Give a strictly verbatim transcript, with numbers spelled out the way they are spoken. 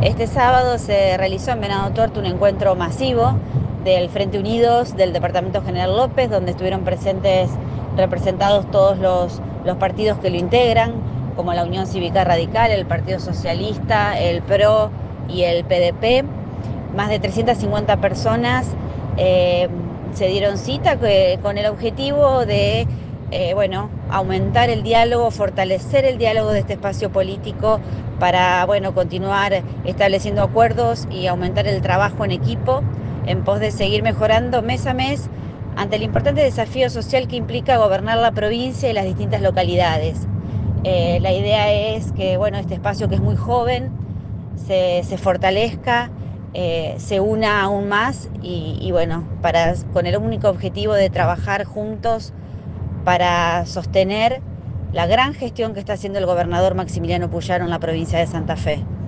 Este sábado se realizó en Venado Tuerto un encuentro masivo del Frente Unidos del Departamento General López, donde estuvieron presentes representados todos los, los partidos que lo integran, como la Unión Cívica Radical, el Partido Socialista, el P R O y el P D P. Más de trescientas cincuenta personas eh, se dieron cita que, con el objetivo de eh, bueno, aumentar el diálogo, fortalecer el diálogo de este espacio político para bueno, continuar estableciendo acuerdos y aumentar el trabajo en equipo en pos de seguir mejorando mes a mes ante el importante desafío social que implica gobernar la provincia y las distintas localidades. Eh, la idea es que bueno, este espacio, que es muy joven, se, se fortalezca, eh, se una aún más y, y bueno, para, con el único objetivo de trabajar juntos para sostener la gran gestión que está haciendo el gobernador Maximiliano Puyaro en la provincia de Santa Fe.